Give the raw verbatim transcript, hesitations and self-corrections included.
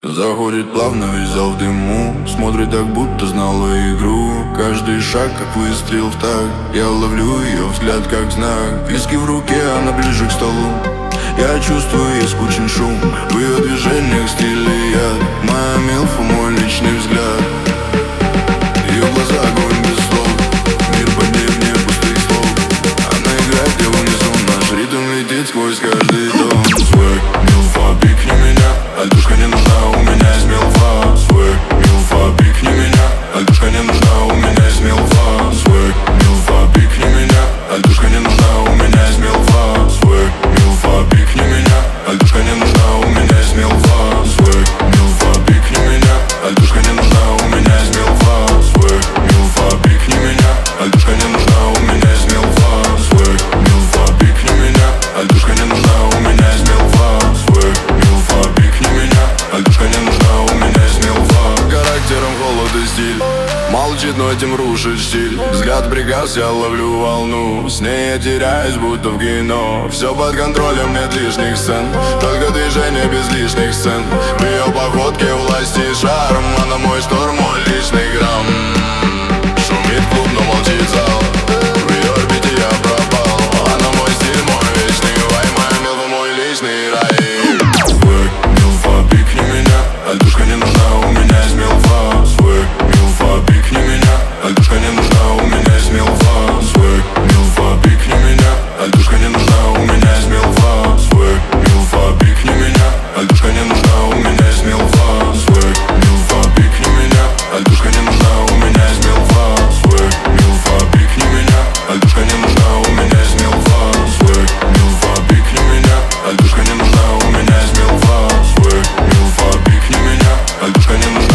Заходит плавно, весь зал в дыму, смотрит так, будто знала игру. Каждый шаг, как выстрел в такт, я ловлю ее взгляд, как знак. Виски в руке, она ближе к столу. Я чувствую, ей скучен шум в ее движениях, стиле яд. Моя милфа, мой личный взгляд. Ее глаза огонь без слов, мир под ней вне пустых слов. Она играет, где в унисон, наш ритм летит сквозь каждый дом. Свэг, милфа, пикни меня, альтушка не нужна, у меня есть милфа. Свэг, милфа, пикни меня, альтушка не нужна, у меня есть милфа. Свэг, милфа, пикни меня, альтушка не нужна, у меня есть милфа. Свэг, милфа, пикни меня, альтушка не нужна, у меня есть милфа. Свэг, милфа, пикни меня, альтушка не нужна, у меня есть милфа. Свэг, милфа, пикни меня, альтушка не нужна, у меня есть милфа. Свэг, милфа, пикни меня, альтушка не нужна, у меня есть милфа. Свэг, милфа, пикни меня, альтушка не нужна, у меня есть милфа. Характером холод и стиль, молчит, но этим рушит стиль. Взгляд приказ, я ловлю волну, с ней я теряюсь, будто в кино. Все под контролем, нет лишних сцен, только движение без лишних сцен. В ее походке власть и шарм, она мой шторм, мой личный грамм. Шумит клуб, но молчит зал, в ее орбите я пропал. Она мой стиль, мой вечный вай, моя милфа, мой личный рай. Свэг, милфа, пикни меня, альтушка не нужна, у меня есть милфа. Свэг, милфа, пикни меня, альтушка не нужна, у меня есть милфа. Свэг, милфа, пикни меня, альтушка не нужна, у меня есть милфа. Свэг, милфа, пикни меня, альтушка не нужна, у меня есть милфа. Свэг, милфа, пикни меня, альтушка не нужна, у меня есть милфа. Свэг, милфа, пикни меня, альтушка не нужна, у меня есть милфа. Свэг, милфа, пикни меня, альтушка не нужна, у меня есть милфа. Свэг, милфа, пикни меня, альтушка не нужна.